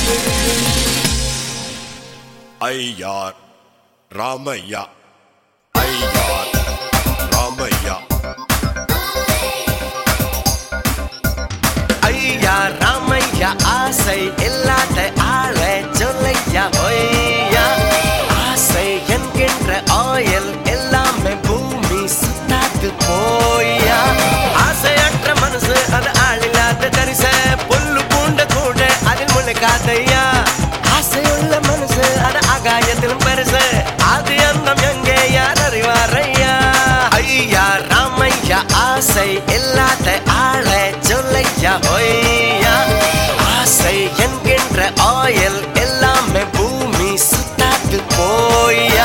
ஐயார் ராமையா ஐயார் ராமையா ஐயா ராமையா ஆசை இல்லாத ஆளை சொல்லையா ஒய்யா ஆசை என்கின்ற ஆயில் எல்லாமே பூமி சுத்தாது போயா ஆசையற்ற மனசு அது ஆளில்லாத தரிச புல்லு பூண்ட கூட அதில் முளைக்காதையா ஆசையுள்ள மனசு அது ஆகாயத்திலும் பெருசு அது அந்தம் எங்கே யார் அறிவாரையா ஐயா ராமையா ஆசை இல்லாத ஆளை சொல்லையா ஒய்யா ஆசை என்கின்ற ஆயில் எல்லாமே பூமி சுத்தாது போயா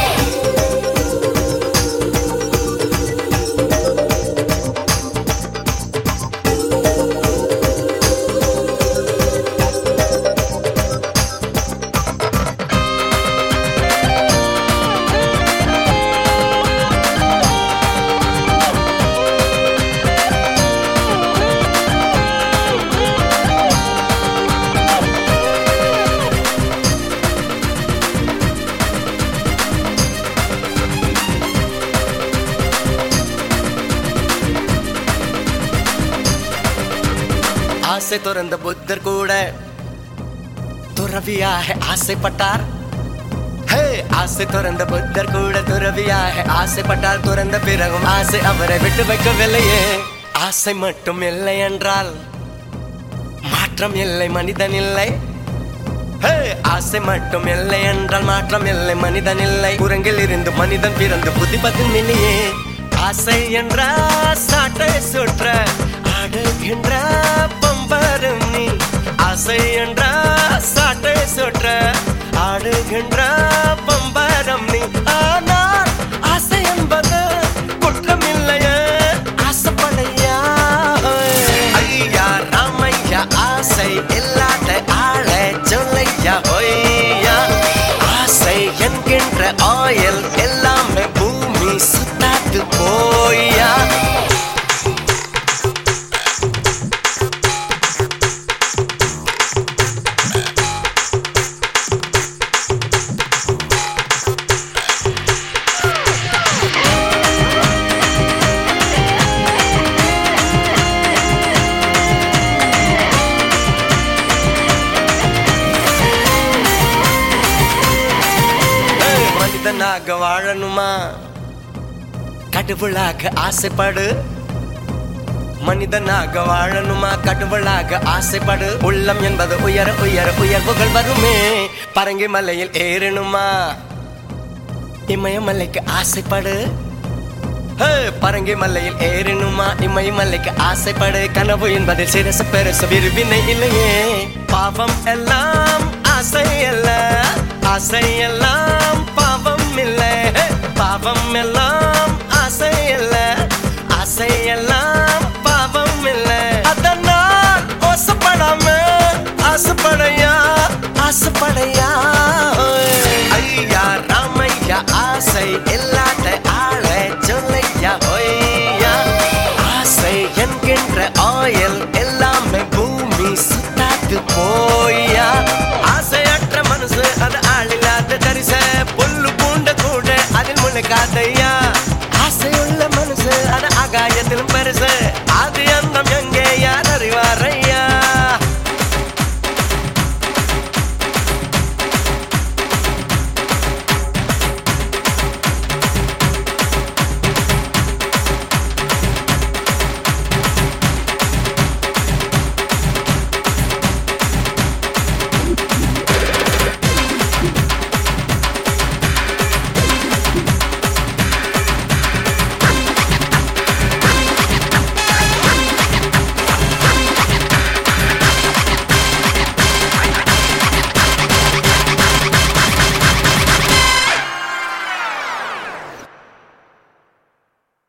ஆசை துறந்த புத்தர் கூட துறவியாக ஆசைப்பட்டார். ஆசை துறந்த புத்தர் கூட துறவியாக ஆசைப்பட்டார். துறந்த பிறகும் ஆசை அவரை விட்டு வைக்கவில்லையே. ஆசை மட்டும் இல்லை என்றால் மாற்றம் இல்லை, மனிதன் இல்லை. ஆசை மட்டும் இல்லை என்றால் மாற்றம் இல்லை, மனிதன் இல்லை. குரங்கில் இருந்து மனிதன் பிறந்து புத்தி பதில் இல்லையே. ஆசை என்ற சாட்டை சுற்ற ஆடுகின்ற பம்பரும் நீ. ஆசை என்ற சாட்டை சுற்ற ஆடுகின்ற பம்பரம் நீ. ஆனால் ஆசை என்பது குற்றம் இல்லையே, ஆசைப்படையா. ஐயா ராமையா ஆசை இல்லாத ஆளை சொல்லையா ஒய்யா. ஆசை என்கின்ற ஆயில் எல்லாமே பூமி சுத்தாது போயா. மனிதனாக வாழணுமா கடவுளாக ஆசைப்படு. மனிதனாக வாழணுமா கடவுளாக ஆசைப்படு. உள்ளம் என்பது உயர உயர உயர்வுகள் வருமே. பரங்கி மலையில் ஏறணுமா இமயமலைக்கு ஆசைப்படு. பரங்கி மலையில் ஏறணுமா இமயமலைக்கு ஆசைப்படு. கனவு என்பதில் சிரசு பெருசு விரும்பினை இல்லையே. பாவம் எல்லாம் ஆசை அல்ல, ஆசை எல்லாம் பாவம் இல்லை. பாவம் எல்லாம் ஆசை அல்ல, ஆசை எல்லாம் பாவம் இல்லை. அதனால் ஓசப்படாம ஆசைப்படையா, ஆசைப்படையா. ஐயா ராமையா ஆசை இல்லாத ஆளை சொல்லையா ஒய்யா. ஆசை என்கின்ற ஆயில் எல்லாமே பூமி சுத்தாது போயா. ஆசையற்ற மனசு அது ஆளில்லாத தரிச புல்லு பூண்ட கூட அதில் முளைக்காதையா. ஆசையுள்ள மனசு அது ஆகாயத்திலும் பெருசு